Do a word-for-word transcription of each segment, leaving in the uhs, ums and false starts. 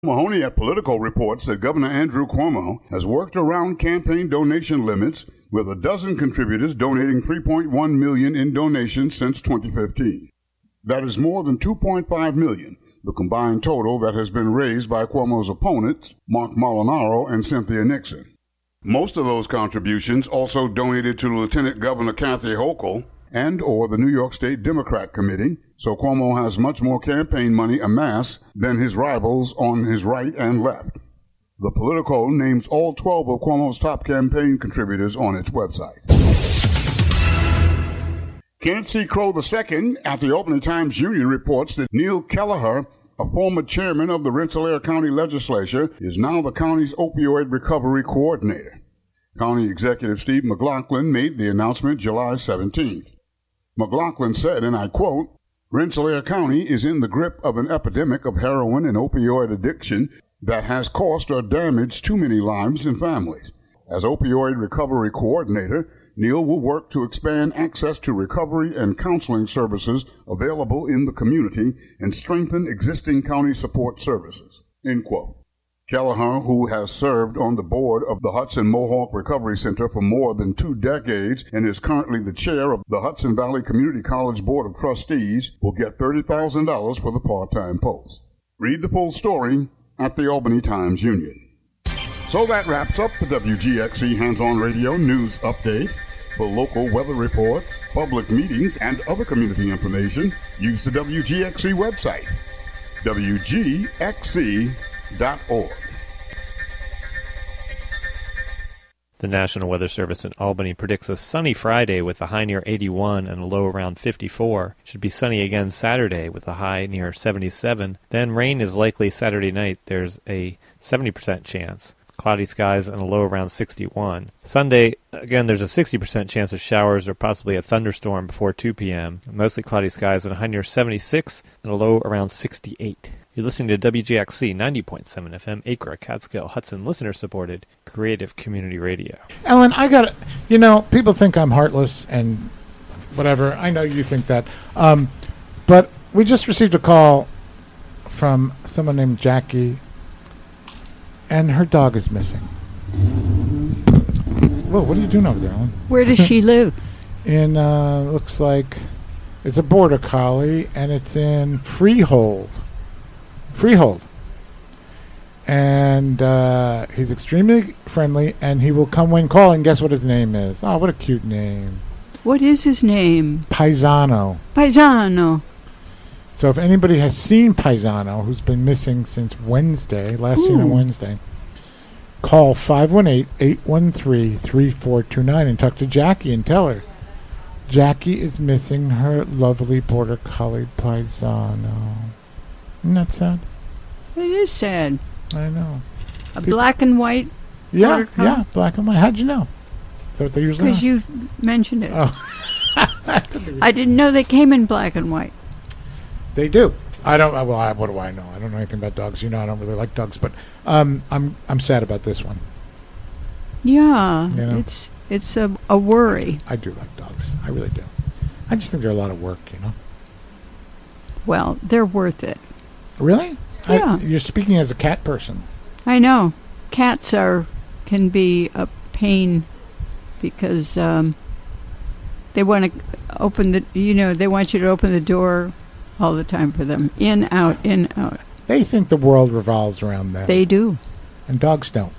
Mahoney at Politico reports that Governor Andrew Cuomo has worked around campaign donation limits, with a dozen contributors donating three point one million dollars in donations since twenty fifteen. That is more than two point five million dollars, the combined total that has been raised by Cuomo's opponents, Mark Molinaro and Cynthia Nixon. Most of those contributions also donated to Lieutenant Governor Kathy Hochul and or the New York State Democrat Committee, so Cuomo has much more campaign money amassed than his rivals on his right and left. The Politico names all twelve of Cuomo's top campaign contributors on its website. Kenneth C. Crow the Second at the Albany Times-Union reports that Neil Kelleher, a former chairman of the Rensselaer County Legislature, is now the county's opioid recovery coordinator. County Executive Steve McLaughlin made the announcement July seventeenth. McLaughlin said, and I quote, "Rensselaer County is in the grip of an epidemic of heroin and opioid addiction that has cost or damaged too many lives and families. As opioid recovery coordinator, Neil will work to expand access to recovery and counseling services available in the community and strengthen existing county support services." End quote. Kelleher, who has served on the board of the Hudson Mohawk Recovery Center for more than two decades and is currently the chair of the Hudson Valley Community College Board of Trustees, will get thirty thousand dollars for the part-time post. Read the full story at the Albany Times-Union. So that wraps up the W G X C Hands-On Radio News Update. For local weather reports, public meetings, and other community information, use the W G X C website, W G X C dot org. The National Weather Service in Albany predicts a sunny Friday with a high near eighty-one and a low around fifty-four. It should be sunny again Saturday with a high near seventy-seven. Then rain is likely Saturday night. There's a seventy percent chance. Cloudy skies and a low around sixty-one. Sunday, again, there's a sixty percent chance of showers or possibly a thunderstorm before two p.m. Mostly cloudy skies and a high near seventy-six and a low around sixty-eight. You're listening to W G X C ninety point seven F M, Acre, Catskill, Hudson, listener-supported, creative community radio. Ellen, I got to, you know, people think I'm heartless and whatever. I know you think that. Um, but we just received a call from someone named Jackie, and her dog is missing. Whoa, what are you doing over there, Ellen? Where does she live? In, uh, looks like, it's a border collie, and it's in Freehold. Freehold. And uh, he's extremely friendly, and he will come when calling. Guess what his name is? Oh, what a cute name. What is his name? Paisano. Paisano. So if anybody has seen Paisano, who's been missing since Wednesday, last Ooh. seen on Wednesday, call five one eight, eight one three, three four two nine and talk to Jackie and tell her Jackie is missing her lovely border collie Paisano. Isn't that sad? It is sad. I know. A People, black and white yeah, border collie? Yeah, black and white. How'd you know? Is that what they usually Because you mentioned it. Oh. I didn't know they came in black and white. They do. I don't. Well, I, what do I know? I don't know anything about dogs. You know, I don't really like dogs, but um, I'm I'm sad about this one. Yeah, you know? it's it's a, a worry. I do like dogs. I really do. I just think they're a lot of work. You know. Well, they're worth it. Really? Yeah. I, you're speaking as a cat person. I know. Cats are can be a pain because um, they want to open the. You know, they want you to open the door all the time for them. In, out, in, out. They think the world revolves around them. They do. And dogs don't.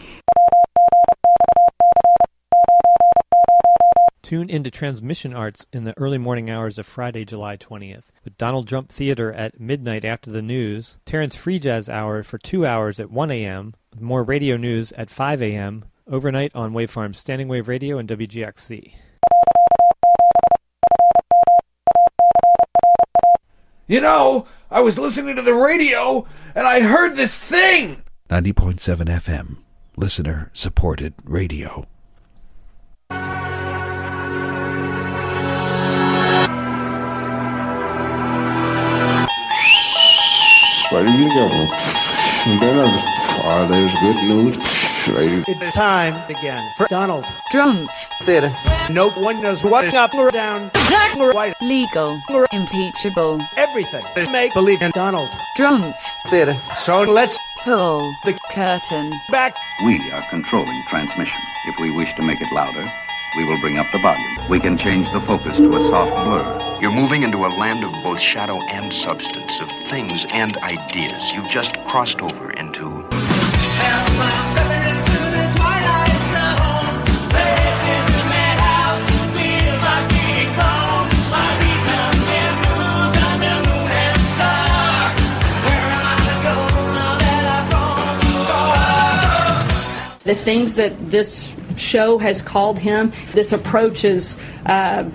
Tune into Transmission Arts in the early morning hours of Friday, July twentieth, with Donald Trump Theater at midnight after the news, Terrence Free Jazz Hour for two hours at one a.m., with more radio news at five a.m., overnight on Waveform's Standing Wave Radio and W G X C. You know, I was listening to the radio, and I heard this thing! ninety point seven F M, listener-supported radio. Ready to go. And then I just, oh, there's good news. Ready. It's time again for Donald Trump Theater. No one knows what up or down, black or white, legal or impeachable. Everything. Make believe in Donald Trump Theater. So let's Pull the curtain back. We are controlling transmission. If we wish to make it louder, we will bring up the volume. We can change the focus to a soft blur. You're moving into a land of both shadow and substance, of things and ideas. You've just crossed over into... The things that this show has called him, this approach is, uh,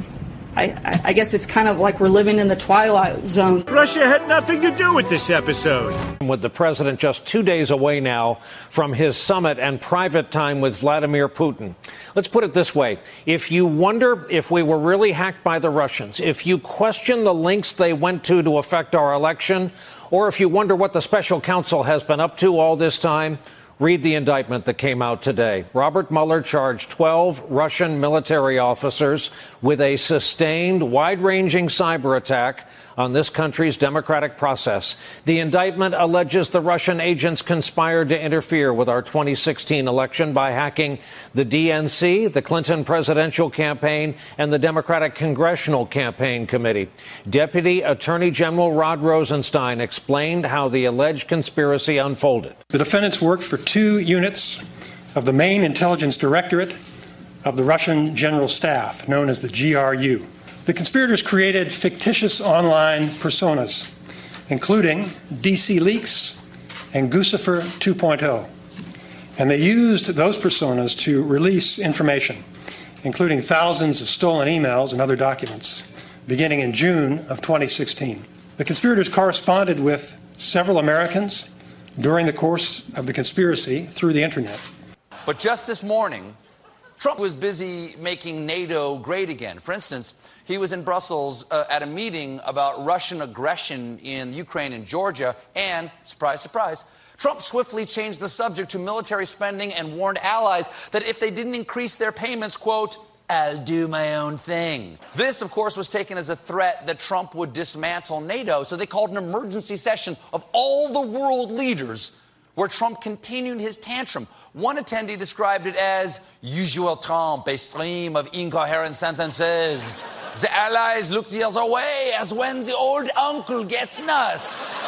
I, I guess it's kind of like we're living in the Twilight Zone. Russia had nothing to do with this episode. With the president just two days away now from his summit and private time with Vladimir Putin. Let's put it this way. If you wonder if we were really hacked by the Russians, if you question the links they went to to affect our election, or if you wonder what the special counsel has been up to all this time, read the indictment that came out today. Robert Mueller charged twelve Russian military officers with a sustained, wide-ranging cyber attack on this country's democratic process. The indictment alleges the Russian agents conspired to interfere with our twenty sixteen election by hacking the D N C, the Clinton presidential campaign, and the Democratic Congressional Campaign Committee. Deputy Attorney General Rod Rosenstein explained how the alleged conspiracy unfolded. The defendants worked for two units of the main intelligence directorate of the Russian General Staff, known as the G R U. The conspirators created fictitious online personas, including D C Leaks and Guccifer two point oh. And they used those personas to release information, including thousands of stolen emails and other documents, beginning in June of twenty sixteen. The conspirators corresponded with several Americans during the course of the conspiracy through the internet. But just this morning, Trump was busy making NATO great again. For instance, he was in Brussels uh, at a meeting about Russian aggression in Ukraine and Georgia, and, surprise, surprise, Trump swiftly changed the subject to military spending and warned allies that if they didn't increase their payments, quote, I'll do my own thing. This, of course, was taken as a threat that Trump would dismantle NATO, so they called an emergency session of all the world leaders where Trump continued his tantrum. One attendee described it as usual Trump, a stream of incoherent sentences. The allies look the other way as when the old uncle gets nuts.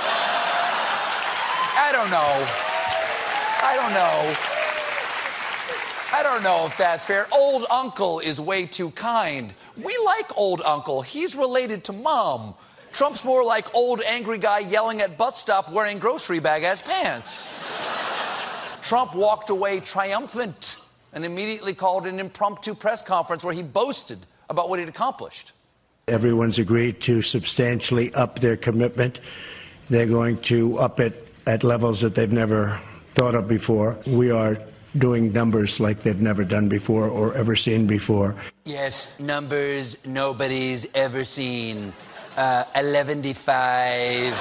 I don't know. I don't know. I don't know if that's fair. Old uncle is way too kind. We like old uncle. He's related to mom. Trump's more like old angry guy yelling at bus stop wearing grocery bag as pants. Trump walked away triumphant and immediately called an impromptu press conference where he boasted about what he'd accomplished. Everyone's agreed to substantially up their commitment. They're going to up it at levels that they've never thought of before. We are doing numbers like they've never done before or ever seen before. Yes, numbers nobody's ever seen. Uh, eleven-five,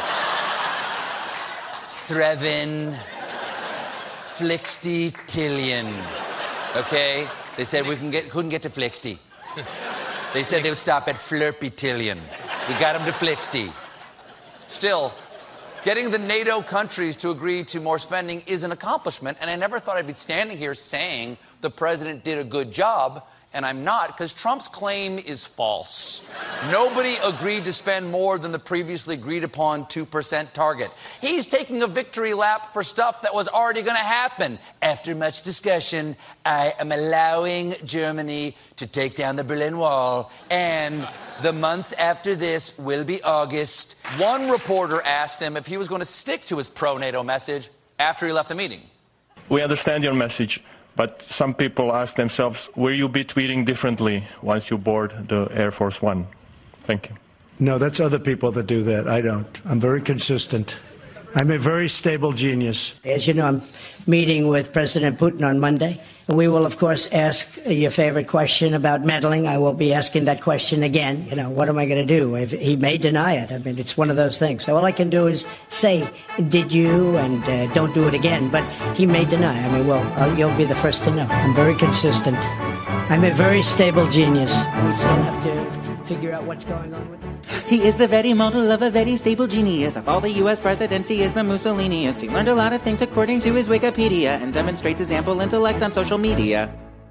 Threvin, Flixty-tillion. Okay? They said we can get, couldn't get to Flixty. They said they would stop at Flurpy-tillion. We got them to Flixty. Still, getting the NATO countries to agree to more spending is an accomplishment, and I never thought I'd be standing here saying the president did a good job, and I'm not, because Trump's claim is false. Nobody agreed to spend more than the previously agreed upon two percent target. He's taking a victory lap for stuff that was already going to happen. After much discussion, I am allowing Germany to take down the Berlin Wall, and the month after this will be August. One reporter asked him if he was going to stick to his pro-NATO message after he left the meeting. We understand your message. But some people ask themselves, will you be tweeting differently once you board the Air Force One? Thank you. No, that's other people that do that. I don't. I'm very consistent. I'm a very stable genius. As you know, I'm meeting with President Putin on Monday. We will, of course, ask your favorite question about meddling. I will be asking that question again. You know, what am I going to do? If he may deny it. I mean, it's one of those things. So all I can do is say, did you? And uh, don't do it again. But he may deny. I mean, well, uh, you'll be the first to know. I'm very consistent. I'm a very stable genius. We still have to figure out what's going on with it. He is the very model of a very stable genius. Of all the U S presidents, he is the Mussoliniest. He learned a lot of things according to his Wikipedia and demonstrates his ample intellect on social media.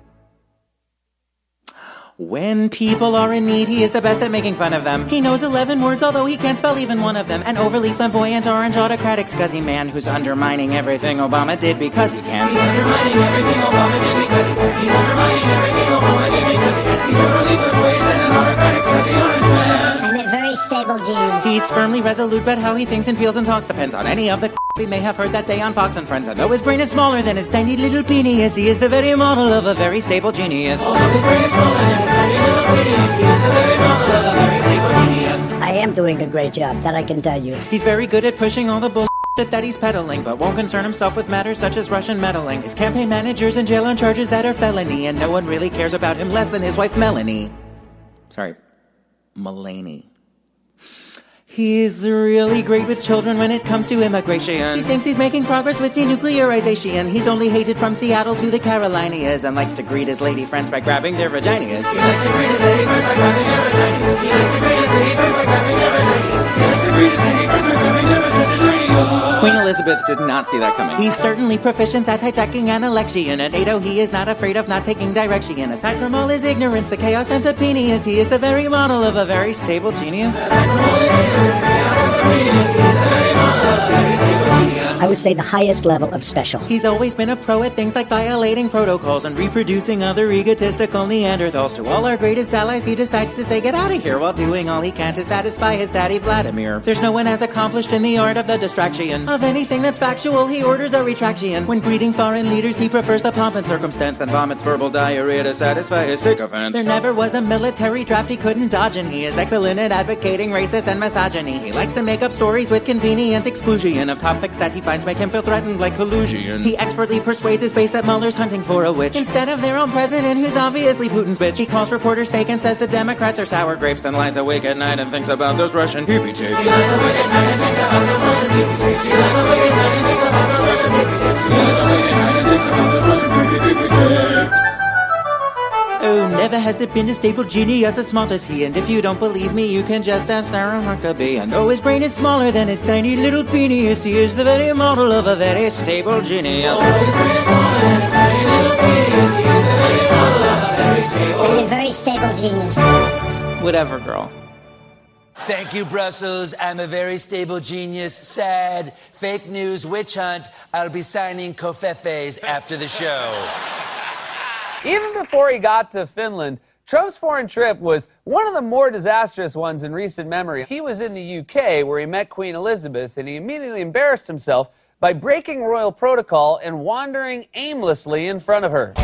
When people are in need, he is the best at making fun of them. He knows eleven words, although he can't spell even one of them. An overly flamboyant, orange, autocratic, scuzzy man who's undermining everything Obama did because he can. He's undermining everything Obama did because he can. He's undermining everything Obama did because he can. He's overly flamboyant and an autocratic, scuzzy orange man. I'm a very stable genius. He's firmly resolute, but how he thinks and feels and talks depends on any of the we may have heard that day on Fox and Friends. And though his brain is smaller than his tiny little penis, he is the very model of a very stable genius. Although his brain is smaller than his tiny little penis, he is the very model of a very stable genius. I am doing a great job, that I can tell you. He's very good at pushing all the bullshit that he's peddling, but won't concern himself with matters such as Russian meddling. His campaign manager's in jail on charges that are felony, and no one really cares about him less than his wife Melanie. Sorry, Mulaney. He's really great with children when it comes to immigration. He thinks he's making progress with denuclearization. He's only hated from Seattle to the Carolinas and likes to greet his lady friends by grabbing their vaginas. He likes to greet his lady friends by grabbing their vaginas. He likes to greet his lady friends by grabbing their vaginas. He likes to greet his lady friends by grabbing their vaginas. Queen Elizabeth did not see that coming. He's certainly proficient at hijacking an election. At NATO, he is not afraid of not taking direction. Aside from all his ignorance, the chaos and supinius, he is the very model of a very stable genius. Aside from all his ignorance, I would say the highest level of special. He's always been a pro at things like violating protocols and reproducing other egotistical Neanderthals. To all our greatest allies, he decides to say get out of here while doing all he can to satisfy his daddy Vladimir. There's no one as accomplished in the art of the distraction. Of anything that's factual, he orders a retraction. When greeting foreign leaders, he prefers the pomp and circumstance, then vomits verbal diarrhea to satisfy his sycophants. There never was a military draft he couldn't dodge, and he is excellent at advocating racist and misogyny. He likes to make up stories with convenient exclusion of topics that he finds make him feel threatened like collusion. He expertly persuades his base that Mueller's hunting for a witch instead of their own president who's obviously Putin's bitch. He calls reporters fake and says the Democrats are sour grapes, then lies awake at night and thinks about those Russian pee-pee tapes. He lies awake at night and thinks about those Russian pee-pee tapes. He lies awake at night and thinks about those Russian pee-pee tapes. He lies awake at night and thinks about those Russian pee-pee tapes. Oh, never has there been a stable genius as smart as he. And if you don't believe me, you can just ask Sarah Huckabee. And though his brain is smaller than his tiny little penis, he is the very model of a very stable genius. Although his brain is smaller than his tiny little penis, he is the very model of a very stable... And a very stable genius. Whatever, girl. Thank you, Brussels. I'm a very stable genius. Sad. Fake news. Witch hunt. I'll be signing covfefes after the show. Even before he got to Finland, Trump's foreign trip was one of the more disastrous ones in recent memory. He was in the U K, where he met Queen Elizabeth, and he immediately embarrassed himself by breaking royal protocol and wandering aimlessly in front of her.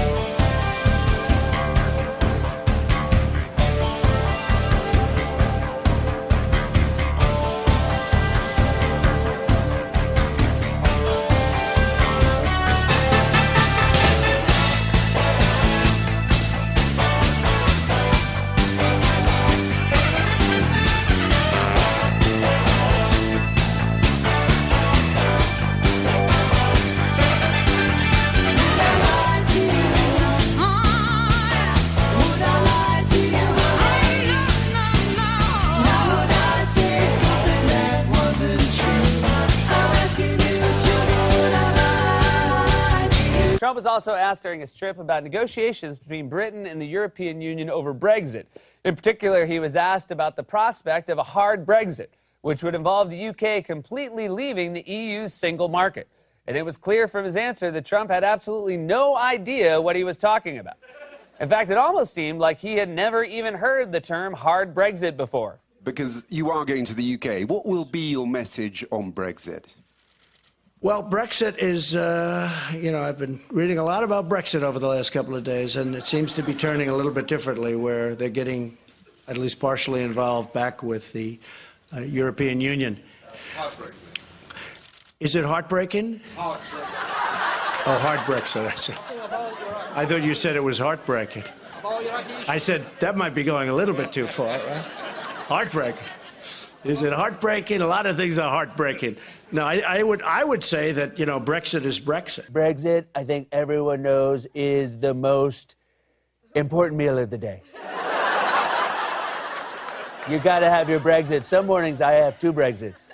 Trump was also asked during his trip about negotiations between Britain and the European Union over Brexit. In particular, he was asked about the prospect of a hard Brexit, which would involve the U K completely leaving the E U's single market. And it was clear from his answer that Trump had absolutely no idea what he was talking about. In fact, it almost seemed like he had never even heard the term hard Brexit before. Because you are going to the U K, what will be your message on Brexit? Well, Brexit is, uh, you know, I've been reading a lot about Brexit over the last couple of days, and it seems to be turning a little bit differently, where they're getting at least partially involved back with the uh, European Union. Heartbreaking. Is it heartbreaking? Heartbreaking. Oh, hard Brexit, I see. I thought you said it was heartbreaking. I said, that might be going a little bit too far, right? Heartbreaking. Is it heartbreaking? A lot of things are heartbreaking. No, I, I would I would say that, you know, Brexit is Brexit. Brexit, I think everyone knows, is the most important meal of the day. You gotta have your Brexit. Some mornings I have two Brexits.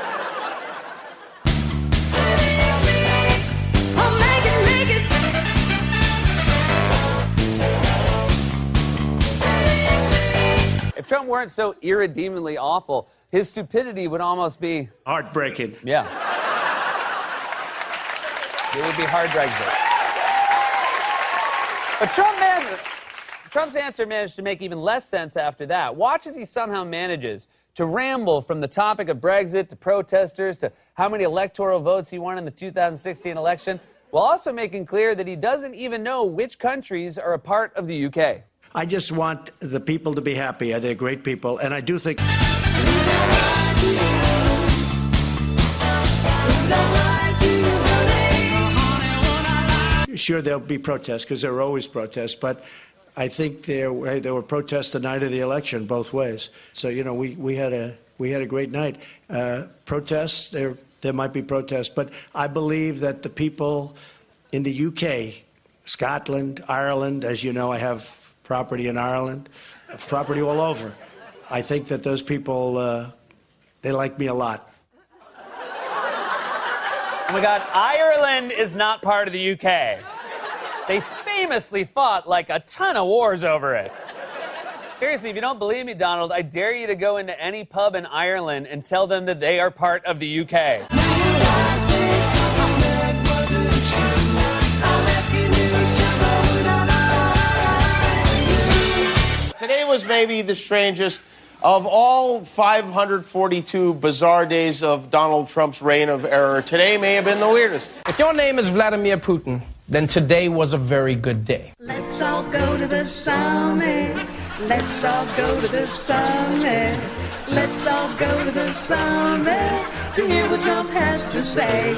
If Trump weren't so irredeemably awful, his stupidity would almost be... heartbreaking. Yeah. It would be hard Brexit. But Trump managed, Trump's answer managed to make even less sense after that. Watch as he somehow manages to ramble from the topic of Brexit to protesters to how many electoral votes he won in the two thousand sixteen election, while also making clear that he doesn't even know which countries are a part of the U K. I just want the people to be happy. They're great people, and I do think... Sure, there'll be protests, because there are always protests, but I think there, there were protests the night of the election, both ways. So, you know, we, we, had, a, we had a great night. Uh, protests, there, there might be protests, but I believe that the people in the U K, Scotland, Ireland, as you know, I have property in Ireland, property all over. I think that those people, uh, they like me a lot. Oh my God, Ireland is not part of the U K. They famously fought like a ton of wars over it. Seriously, if you don't believe me, Donald, I dare you to go into any pub in Ireland and tell them that they are part of the U K. Today was maybe the strangest of all five hundred forty-two bizarre days of Donald Trump's reign of error. Today may have been the weirdest. If your name is Vladimir Putin, then today was a very good day. Let's all go to the summit. Let's all go to the summit. Let's all go to the summit to hear what Trump has to say.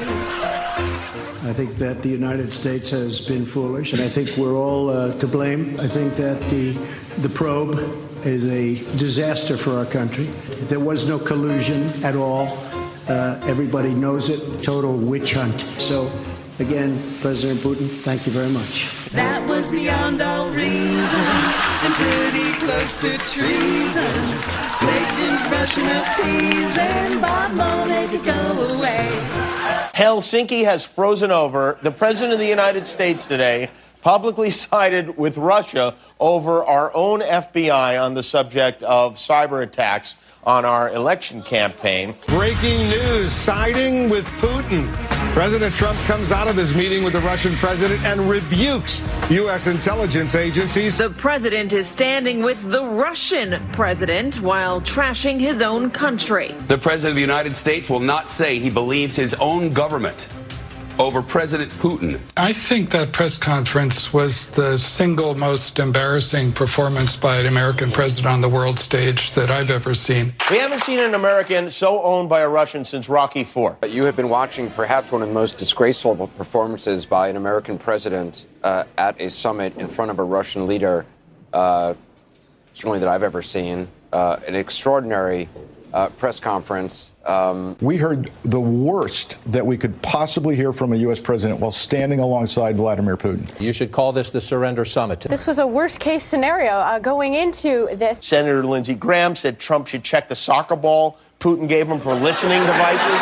I think that the United States has been foolish, and I think we're all uh, to blame. I think that the the probe is a disaster for our country. There was no collusion at all. Uh, everybody knows it. Total witch hunt. So, again, President Putin, thank you very much. That was beyond all reason and pretty close to treason. Blatant Russian appeasing, Bob won't make it go away. Helsinki has frozen over. The President of the United States today publicly sided with Russia over our own F B I on the subject of cyber attacks on our election campaign. Breaking news, siding with Putin. President Trump comes out of his meeting with the Russian president and rebukes U S intelligence agencies. The president is standing with the Russian president while trashing his own country. The president of the United States will not say he believes his own government over President Putin. I think that press conference was the single most embarrassing performance by an American president on the world stage that I've ever seen. We haven't seen an American so owned by a Russian since Rocky four. You have been watching perhaps one of the most disgraceful performances by an American president uh, at a summit in front of a Russian leader, uh, certainly that I've ever seen. Uh, an extraordinary Uh, press conference. Um, we heard the worst that we could possibly hear from a U S president while standing alongside Vladimir Putin. You should call this the Surrender Summit. This was a worst-case scenario uh, going into this. Senator Lindsey Graham said Trump should check the soccer ball Putin gave him for listening devices,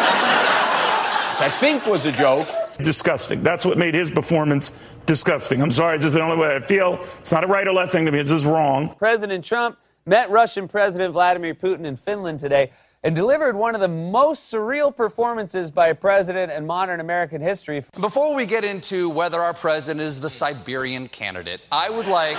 which I think was a joke. Disgusting. That's what made his performance disgusting. I'm sorry, just the only way I feel. It's not a right or left thing to me. It's just wrong. President Trump met Russian President Vladimir Putin in Finland today and delivered one of the most surreal performances by a president in modern American history. Before we get into whether our president is the Siberian candidate, I would like...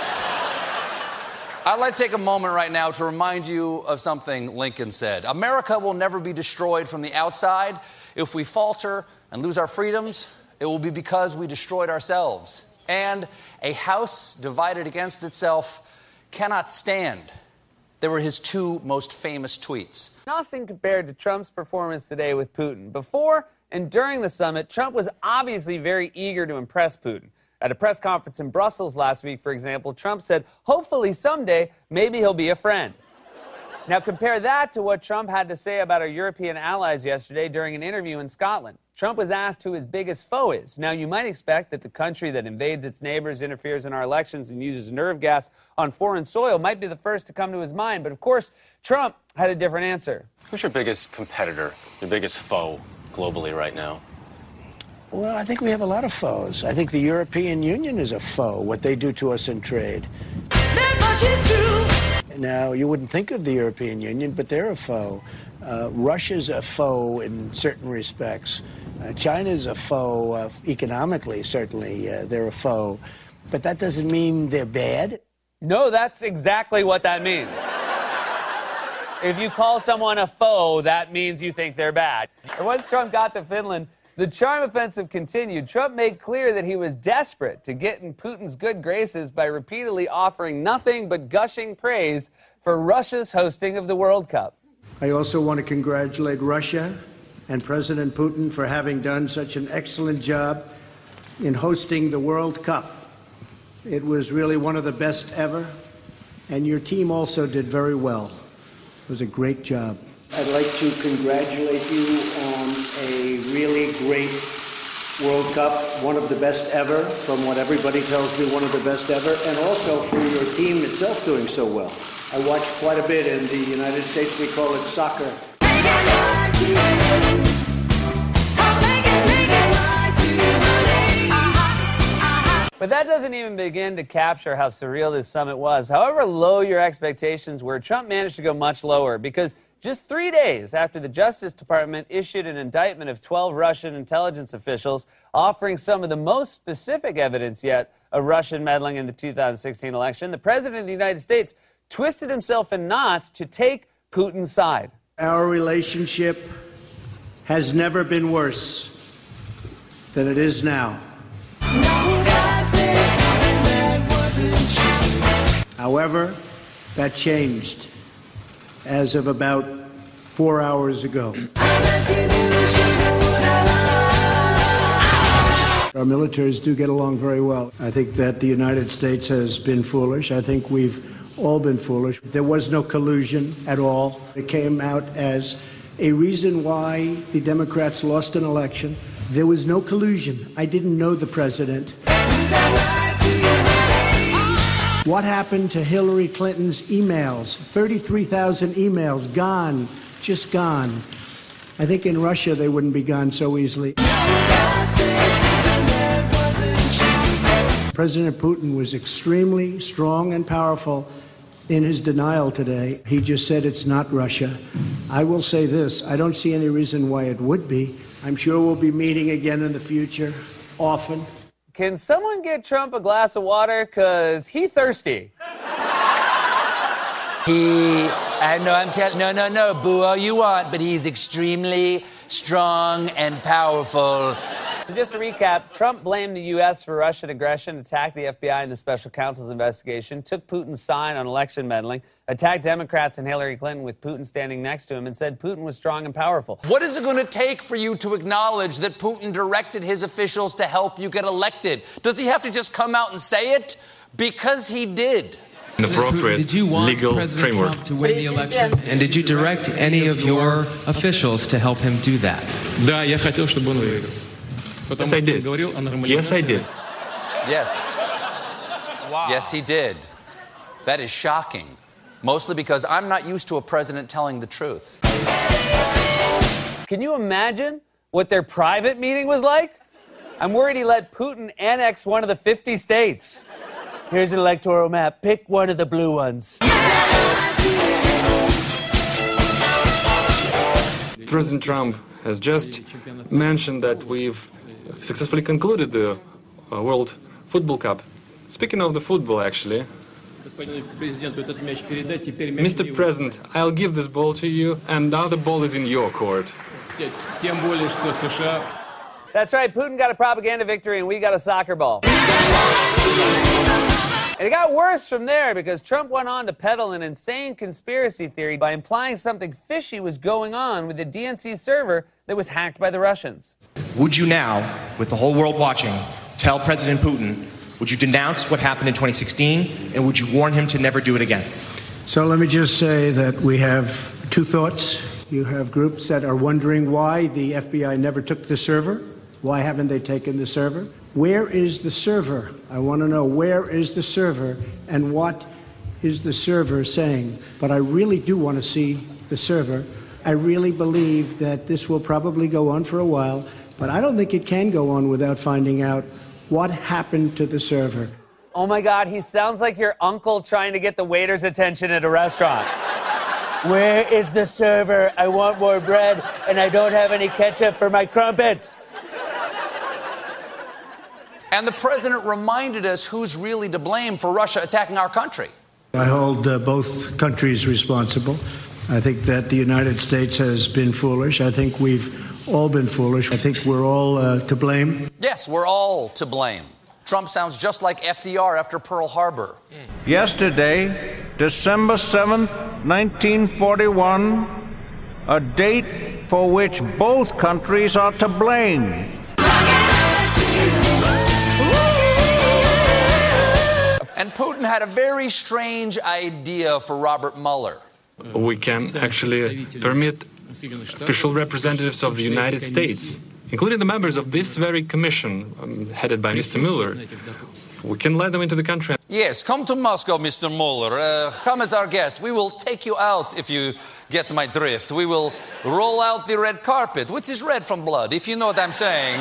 I'd like to take a moment right now to remind you of something Lincoln said. America will never be destroyed from the outside. If we falter and lose our freedoms, it will be because we destroyed ourselves. And a house divided against itself cannot stand. They were his two most famous tweets. Nothing compared to Trump's performance today with Putin. Before and during the summit, Trump was obviously very eager to impress Putin. At a press conference in Brussels last week, for example, Trump said, hopefully someday, maybe he'll be a friend. Now compare that to what Trump had to say about our European allies yesterday during an interview in Scotland. Trump was asked who his biggest foe is. Now, you might expect that the country that invades its neighbors, interferes in our elections, and uses nerve gas on foreign soil might be the first to come to his mind. But, of course, Trump had a different answer. Who's your biggest competitor, your biggest foe globally right now? Well, I think we have a lot of foes. I think the European Union is a foe, what they do to us in trade. That much is true. Now, you wouldn't think of the European Union, but they're a foe. Uh, Russia's a foe in certain respects. Uh, China's a foe uh, economically, certainly. Uh, they're a foe. But that doesn't mean they're bad. No, that's exactly what that means. If you call someone a foe, that means you think they're bad. And once Trump got to Finland, the charm offensive continued. Trump made clear that he was desperate to get in Putin's good graces by repeatedly offering nothing but gushing praise for Russia's hosting of the World Cup. I also want to congratulate Russia and President Putin for having done such an excellent job in hosting the World Cup. It was really one of the best ever, and your team also did very well. It was a great job. I'd like to congratulate you on a really great World Cup, one of the best ever, from what everybody tells me, one of the best ever, and also for your team itself doing so well. I watched quite a bit. In the United States, we call it soccer. But that doesn't even begin to capture how surreal this summit was. However low your expectations were, Trump managed to go much lower because just three days after the Justice Department issued an indictment of twelve Russian intelligence officials offering some of the most specific evidence yet of Russian meddling in the two thousand sixteen election, the President of the United States twisted himself in knots to take Putin's side. Our relationship has never been worse than it is now. However, that changed as of about four hours ago. Our militaries do get along very well. I think that the United States has been foolish. I think we've all been foolish. There was no collusion at all. It came out as a reason why the Democrats lost an election. There was no collusion. I didn't know the president. What happened to Hillary Clinton's emails? thirty-three thousand emails gone, just gone. I think in Russia they wouldn't be gone so easily. President Putin was extremely strong and powerful in his denial today. He just said it's not Russia. I will say this, I don't see any reason why it would be. I'm sure we'll be meeting again in the future, often. Can someone get Trump a glass of water? Because he's thirsty. He, I know I'm telling, no, no, no, boo all you want, but he's extremely strong and powerful. So just to recap, Trump blamed the U S for Russian aggression, attacked the F B I and the special counsel's investigation, took Putin's side on election meddling, attacked Democrats and Hillary Clinton with Putin standing next to him, and said Putin was strong and powerful. What is it going to take for you to acknowledge that Putin directed his officials to help you get elected? Does he have to just come out and say it? Because he did. An appropriate did you want legal President framework. Trump to win the election? And did you direct any of your officials to help him do that? Да, я хотел, чтобы он выиграл. Yes, I did. Yes, I did. Yes. Wow. Yes, he did. That is shocking. Mostly because I'm not used to a president telling the truth. Can you imagine what their private meeting was like? I'm worried he let Putin annex one of the fifty states. Here's an electoral map. Pick one of the blue ones. President Trump has just mentioned that we've successfully concluded the uh, World Football Cup. Speaking of the football, actually, Mister President, I'll give this ball to you, and now the ball is in your court. That's right, Putin got a propaganda victory and we got a soccer ball. And it got worse from there because Trump went on to peddle an insane conspiracy theory by implying something fishy was going on with the D N C server that was hacked by the Russians. Would you now, with the whole world watching, tell President Putin, would you denounce what happened in twenty sixteen, and would you warn him to never do it again? So let me just say that we have two thoughts. You have groups that are wondering why the F B I never took the server. Why haven't they taken the server? Where is the server? I want to know, where is the server and what is the server saying? But I really do want to see the server. I really believe that this will probably go on for a while, but I don't think it can go on without finding out what happened to the server. Oh my God, he sounds like your uncle trying to get the waiter's attention at a restaurant. Where is the server? I want more bread, and I don't have any ketchup for my crumpets. And the president reminded us who's really to blame for Russia attacking our country. I hold uh, both countries responsible. I think that the United States has been foolish. I think we've all been foolish. I think we're all uh, to blame. Yes, we're all to blame. Trump sounds just like F D R after Pearl Harbor. Yesterday, December seventh, nineteen forty-one, a date for which both countries are to blame. And Putin had a very strange idea for Robert Mueller. We can actually permit official representatives of the United States, including the members of this very commission um, headed by Mister Mueller, we can let them into the country. Yes, come to Moscow, Mister Mueller. Uh, come as our guest. We will take you out if you get my drift. We will roll out the red carpet, which is red from blood, if you know what I'm saying.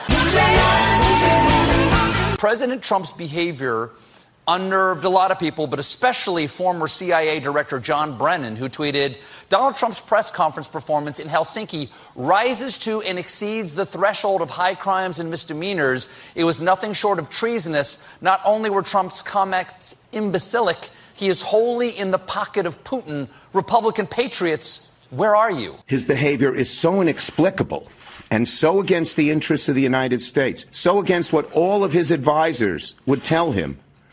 President Trump's behavior unnerved a lot of people, but especially former C I A Director John Brennan, who tweeted, Donald Trump's press conference performance in Helsinki rises to and exceeds the threshold of high crimes and misdemeanors. It was nothing short of treasonous. Not only were Trump's comments imbecilic, he is wholly in the pocket of Putin. Republican patriots, where are you? His behavior is so inexplicable and so against the interests of the United States, so against what all of his advisors would tell him,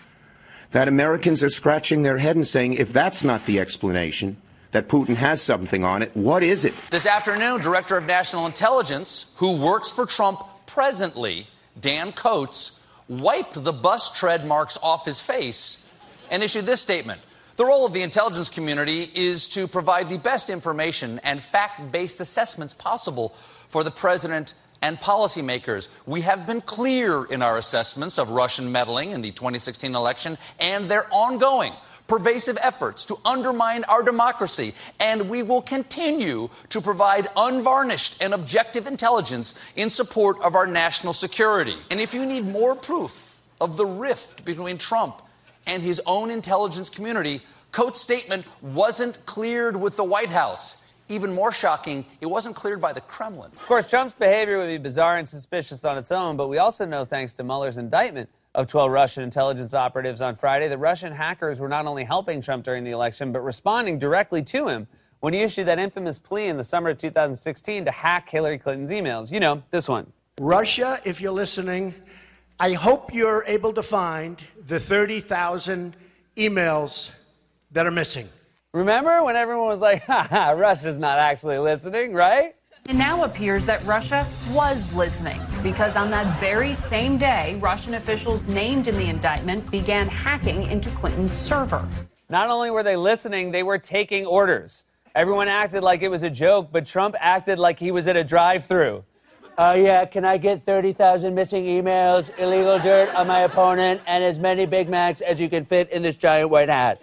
that Americans are scratching their head and saying, if that's not the explanation, that Putin has something on it, what is it? This afternoon, Director of National Intelligence, who works for Trump presently, Dan Coats, wiped the bus tread marks off his face and issued this statement. The role of the intelligence community is to provide the best information and fact-based assessments possible for the president and policymakers. We have been clear in our assessments of Russian meddling in the twenty sixteen election and their ongoing pervasive efforts to undermine our democracy, and we will continue to provide unvarnished and objective intelligence in support of our national security. And if you need more proof of the rift between Trump and his own intelligence community, Coates' statement wasn't cleared with the White House. Even more shocking, it wasn't cleared by the Kremlin. Of course, Trump's behavior would be bizarre and suspicious on its own, but we also know, thanks to Mueller's indictment of twelve Russian intelligence operatives on Friday, that Russian hackers were not only helping Trump during the election, but responding directly to him when he issued that infamous plea in the summer of two thousand sixteen to hack Hillary Clinton's emails. You know, this one. Russia, if you're listening, I hope you're able to find the thirty thousand emails that are missing. Remember when everyone was like, ha ha, Russia's not actually listening, right? It now appears that Russia was listening, because on that very same day, Russian officials named in the indictment began hacking into Clinton's server. Not only were they listening, they were taking orders. Everyone acted like it was a joke, but Trump acted like he was at a drive-thru. Oh, uh, yeah, can I get thirty thousand missing emails, illegal dirt on my opponent, and as many Big Macs as you can fit in this giant white hat?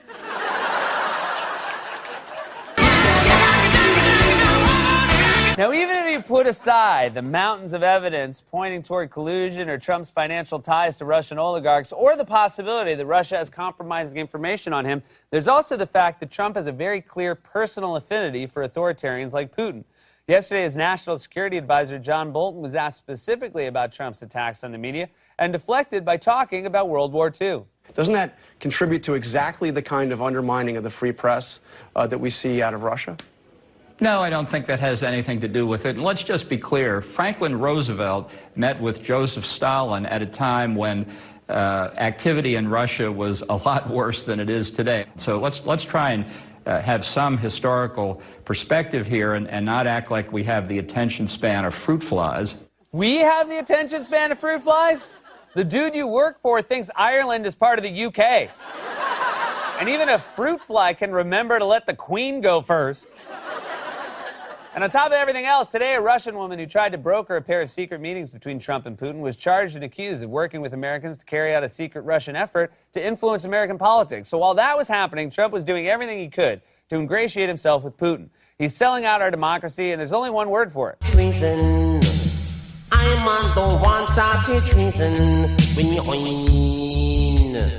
Now, even if you put aside the mountains of evidence pointing toward collusion or Trump's financial ties to Russian oligarchs, or the possibility that Russia has compromising information on him, there's also the fact that Trump has a very clear personal affinity for authoritarians like Putin. Yesterday, his national security advisor, John Bolton, was asked specifically about Trump's attacks on the media and deflected by talking about World War Two. Doesn't that contribute to exactly the kind of undermining of the free press uh, that we see out of Russia? No, I don't think that has anything to do with it. And let's just be clear. Franklin Roosevelt met with Joseph Stalin at a time when uh, activity in Russia was a lot worse than it is today. So let's, let's try and uh, have some historical perspective here and, and not act like we have the attention span of fruit flies. We have the attention span of fruit flies? The dude you work for thinks Ireland is part of the U K. And even a fruit fly can remember to let the Queen go first. And on top of everything else, today a Russian woman who tried to broker a pair of secret meetings between Trump and Putin was charged and accused of working with Americans to carry out a secret Russian effort to influence American politics. So while that was happening, Trump was doing everything he could to ingratiate himself with Putin. He's selling out our democracy, and there's only one word for it. Treason. I'm on the one side treason when you win.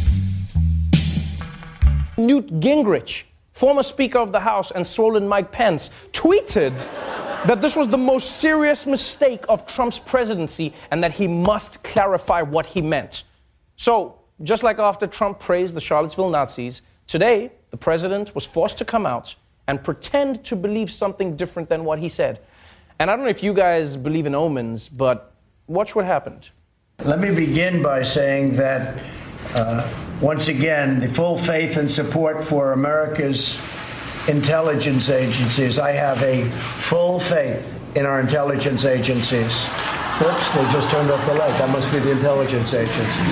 Newt Gingrich, former Speaker of the House and swollen Mike Pence, tweeted that this was the most serious mistake of Trump's presidency and that he must clarify what he meant. So, just like after Trump praised the Charlottesville Nazis, today the president was forced to come out and pretend to believe something different than what he said. And I don't know if you guys believe in omens, but watch what happened. Let me begin by saying that, uh, once again, the full faith and support for America's intelligence agencies. I have a full faith in our intelligence agencies. Whoops, they just turned off the light. That must be the intelligence agencies.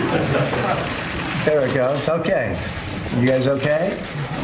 There it goes. Okay. You guys okay?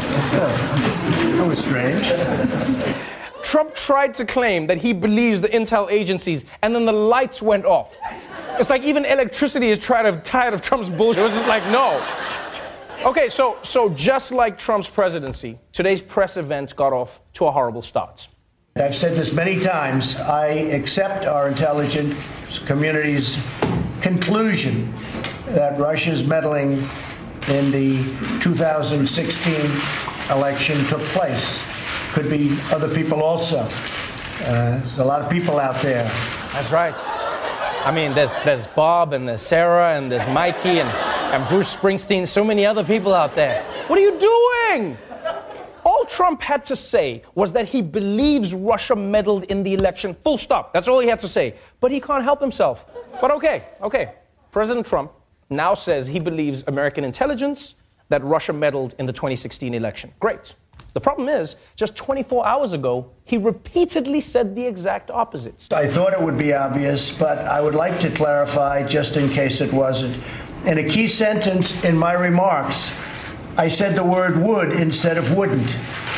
That was strange. Trump tried to claim that he believes the intel agencies, and then the lights went off. It's like even electricity is tired of, tired of Trump's bullshit. It was just like, no. Okay, so, so just like Trump's presidency, today's press event got off to a horrible start. I've said this many times. I accept our intelligence community's conclusion that Russia's meddling in the two thousand sixteen election took place. Could be other people also. Uh, there's a lot of people out there. That's right. I mean, there's, there's Bob and there's Sarah and there's Mikey and, and Bruce Springsteen, so many other people out there. What are you doing? All Trump had to say was that he believes Russia meddled in the election. Full stop. That's all he had to say. But he can't help himself. But okay, okay. President Trump now says he believes American intelligence that Russia meddled in the twenty sixteen election. Great. The problem is, just twenty-four hours ago, he repeatedly said the exact opposite. I thought it would be obvious, but I would like to clarify just in case it wasn't. In a key sentence in my remarks, I said the word would instead of wouldn't.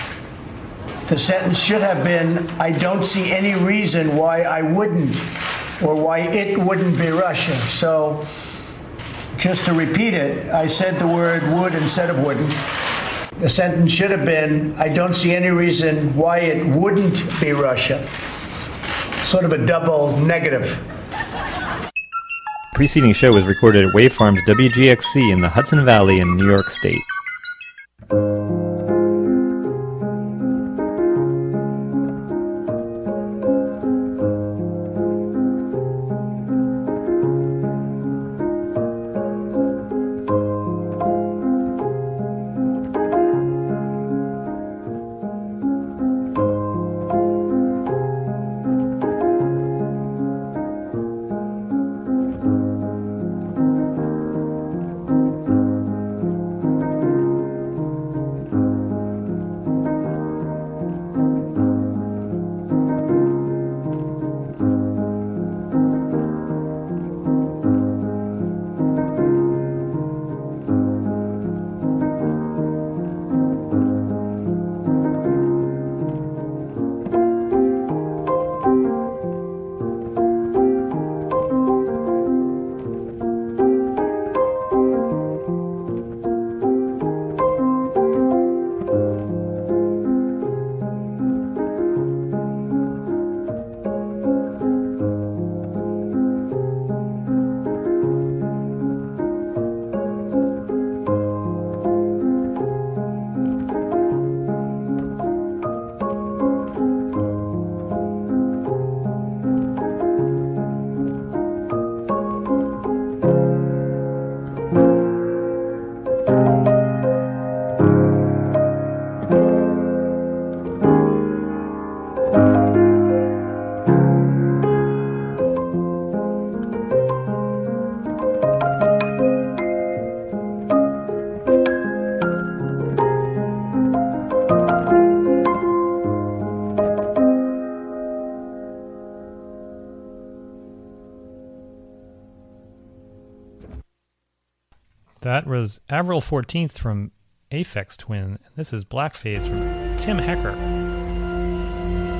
The sentence should have been, I don't see any reason why I wouldn't, or why it wouldn't be Russia. So, just to repeat it, I said the word would instead of wouldn't. The sentence should have been, I don't see any reason why it wouldn't be Russia. Sort of a double negative. The preceding show was recorded at Wavefarms W G X C in the Hudson Valley in New York State. That was Avril fourteenth from Aphex Twin. This is Blackface from Tim Hecker.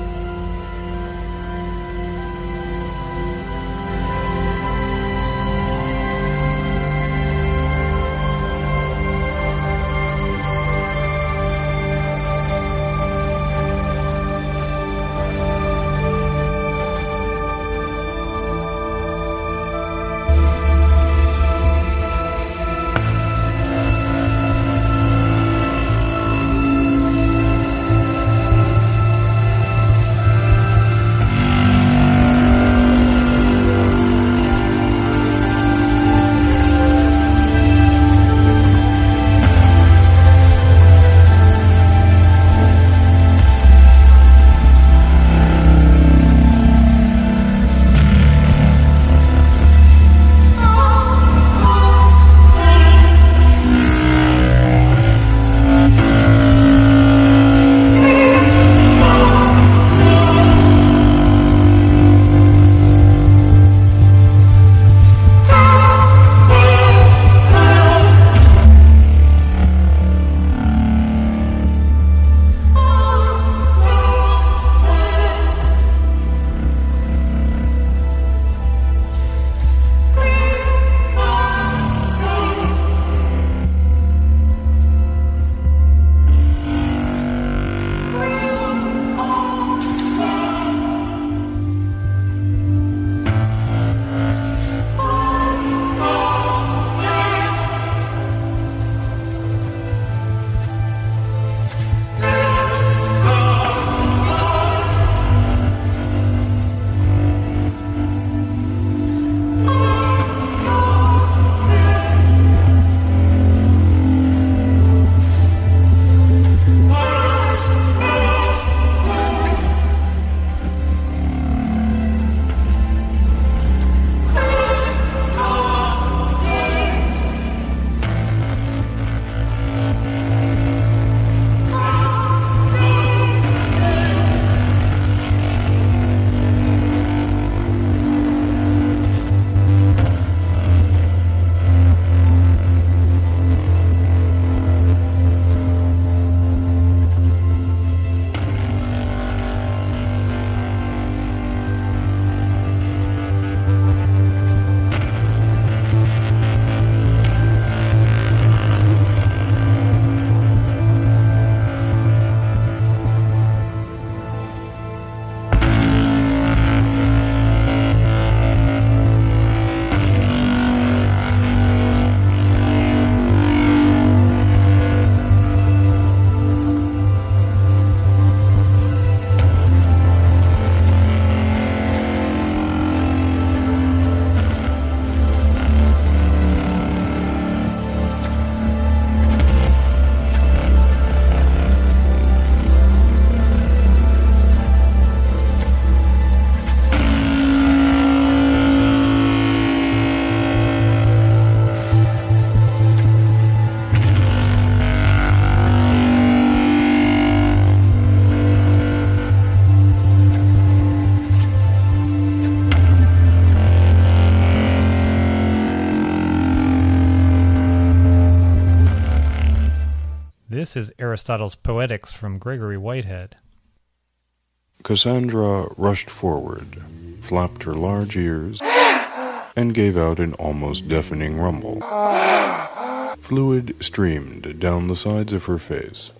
This is Aristotle's Poetics from Gregory Whitehead. Cassandra rushed forward, flapped her large ears, and gave out an almost deafening rumble. Fluid streamed down the sides of her face.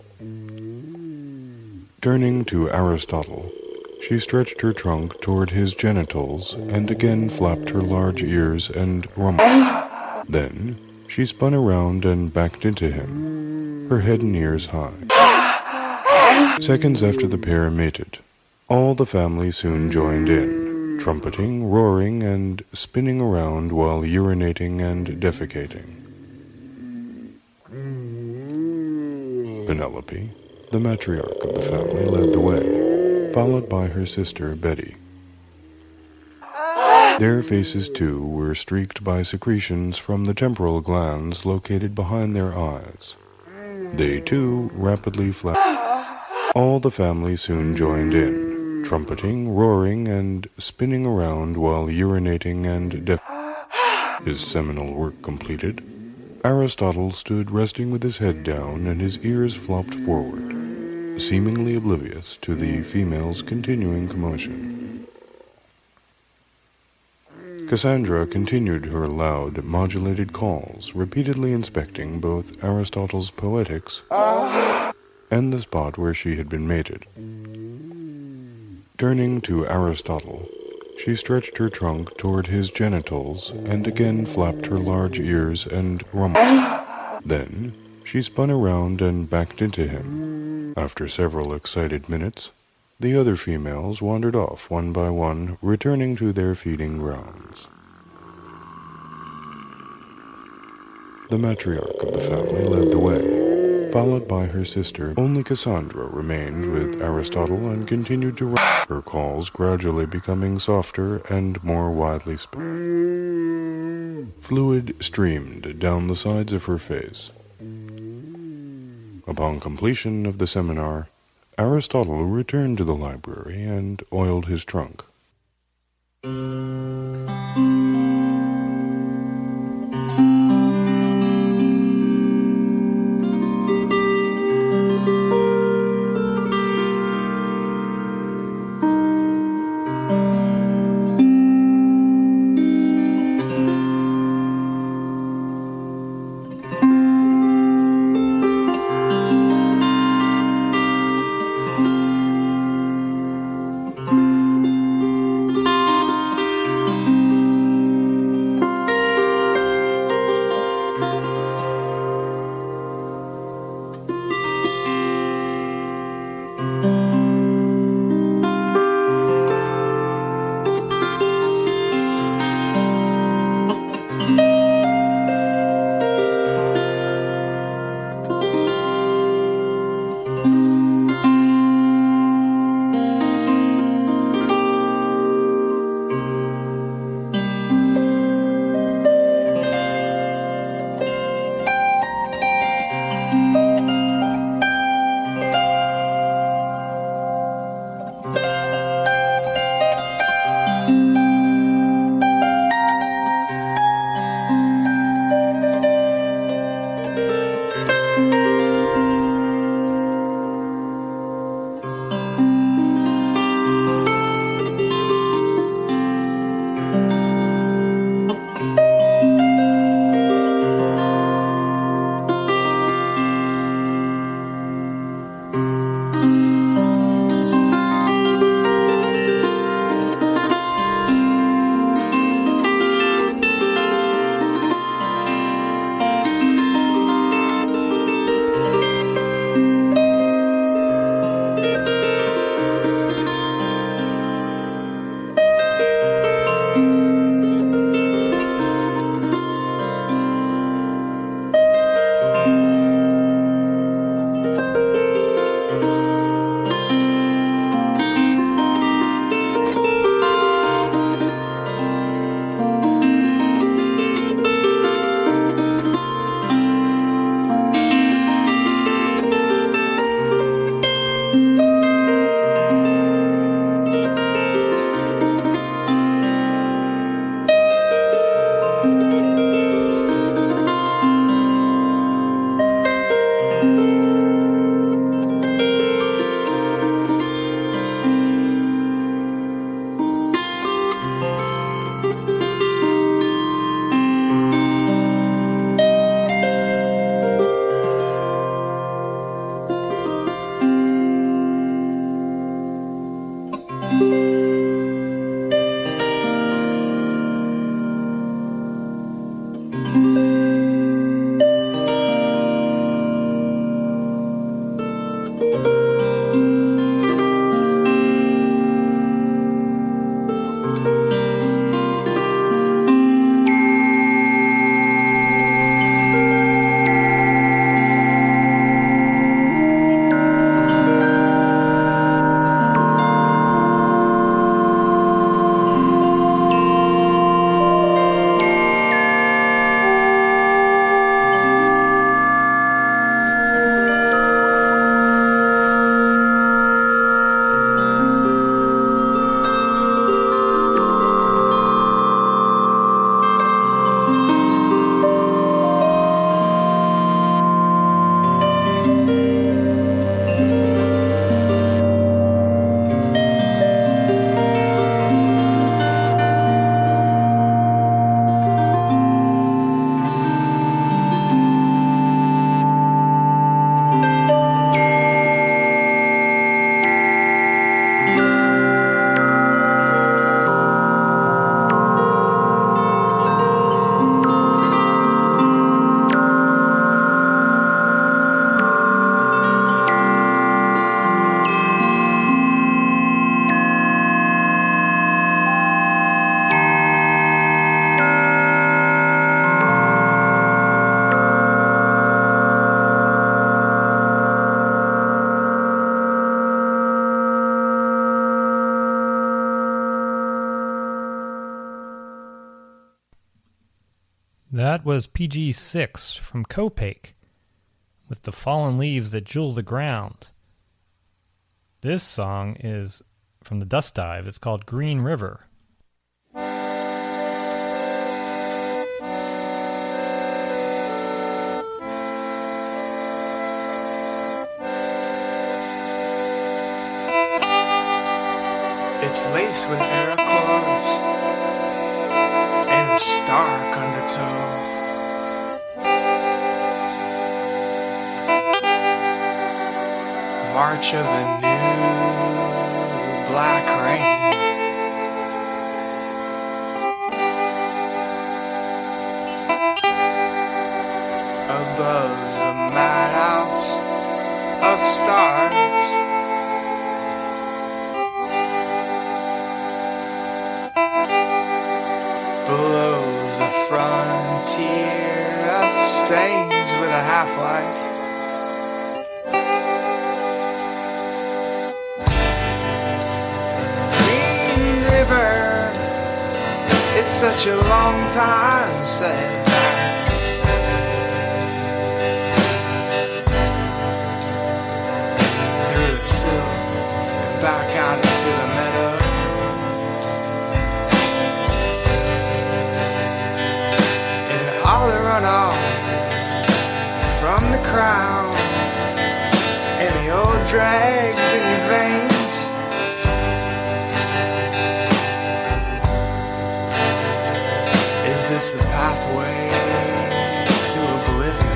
Turning to Aristotle, she stretched her trunk toward his genitals and again flapped her large ears and rumbled. Then she spun around and backed into him, her head and ears high. Seconds after the pair mated, all the family soon joined in, trumpeting, roaring, and spinning around while urinating and defecating. Penelope, the matriarch of the family, led the way, followed by her sister Betty. Their faces, too, were streaked by secretions from the temporal glands located behind their eyes. They, too, rapidly flapped. All the family soon joined in, trumpeting, roaring, and spinning around while urinating and def- His seminal work completed, Aristotle stood resting with his head down and his ears flopped forward, seemingly oblivious to the female's continuing commotion. Cassandra continued her loud, modulated calls, repeatedly inspecting both Aristotle's Poetics and the spot where she had been mated. Turning to Aristotle, she stretched her trunk toward his genitals and again flapped her large ears and rumbled. Then she spun around and backed into him. After several excited minutes, the other females wandered off one by one, returning to their feeding grounds. The matriarch of the family led the way, followed by her sister. Only Cassandra remained with Aristotle and continued to run, her calls gradually becoming softer and more widely spoken. Fluid streamed down the sides of her face. Upon completion of the seminar, Aristotle returned to the library and oiled his trunk. That was P G six from Copac with The Fallen Leaves That Jewel the Ground. This song is from the Dust Dive. It's called Green River. It's laced with miracles and a stark undertow. March of a new black rain. Above the madhouse of stars. Below the frontier of stains with a half-life. Green River, it's such a long time set back. Through the sill and back out into the meadow. All the runoff from the crowd and the old drags in your veins. Is this the pathway to oblivion?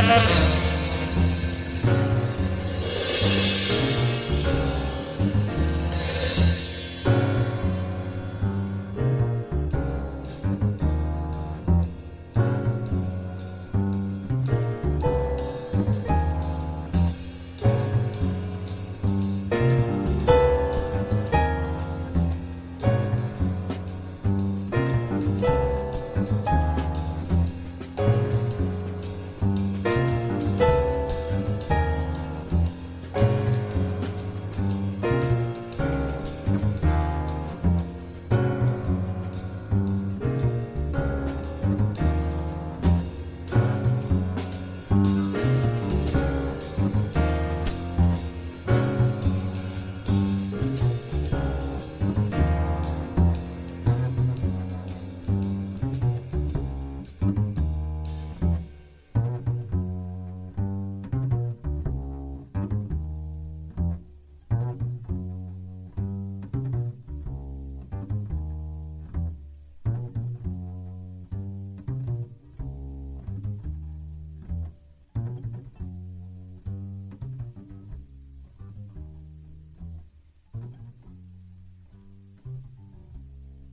Thank you.